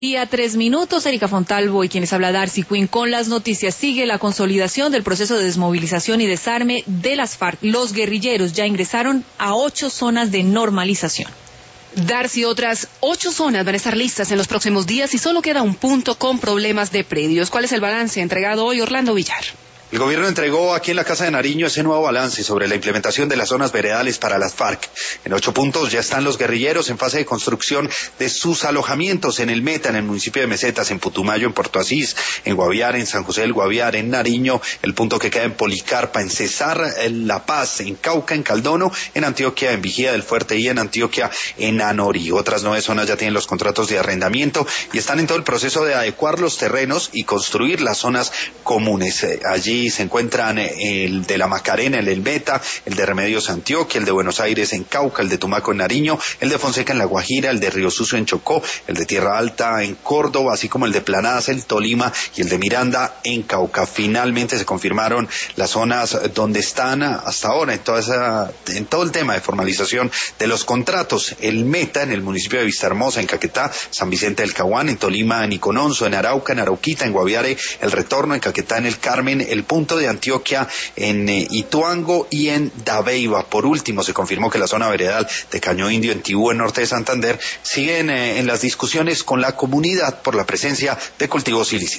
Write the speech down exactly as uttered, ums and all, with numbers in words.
Y a tres minutos, Erika Fontalvo y quienes habla Darcy Quinn con las noticias. Sigue la consolidación del proceso de desmovilización y desarme de las FARC. Los guerrilleros ya ingresaron a ocho zonas de normalización. Darcy, otras ocho zonas van a estar listas en los próximos días y solo queda un punto con problemas de predios. ¿Cuál es el balance entregado hoy, Orlando Villar? El gobierno entregó aquí en la Casa de Nariño ese nuevo balance sobre la implementación de las zonas veredales para las FARC. En ocho puntos ya están los guerrilleros en fase de construcción de sus alojamientos en el Meta, en el municipio de Mesetas, en Putumayo, en Puerto Asís, en Guaviare, en San José del Guaviare, en Nariño, el punto que queda en Policarpa, en Cesar, en La Paz, en Cauca, en Caldono, en Antioquia, en Vigía del Fuerte y en Antioquia, en Anorí. Otras nueve zonas ya tienen los contratos de arrendamiento y están en todo el proceso de adecuar los terrenos y construir las zonas comunes. Allí se encuentran el de la Macarena, el del Meta, el de Remedios Antioquia, el de Buenos Aires en Cauca, el de Tumaco en Nariño, el de Fonseca en La Guajira, el de Río Sucio en Chocó, el de Tierra Alta en Córdoba, así como el de Planadas, el Tolima y el de Miranda en Cauca. Finalmente se confirmaron las zonas donde están hasta ahora en, toda esa, en todo el tema de formalización de los contratos. El Meta en el municipio de Vistahermosa, en Caquetá, San Vicente del Caguán, en Tolima, en Icononso, en Arauca, en Arauquita, en Guaviare, el Retorno, en Caquetá, en el Carmen, el punto de Antioquia, en eh, Ituango y en Dabeiba. Por último, se confirmó que la zona veredal de Caño Indio, en Tibú, en norte de Santander, siguen eh, en las discusiones con la comunidad por la presencia de cultivos ilícitos.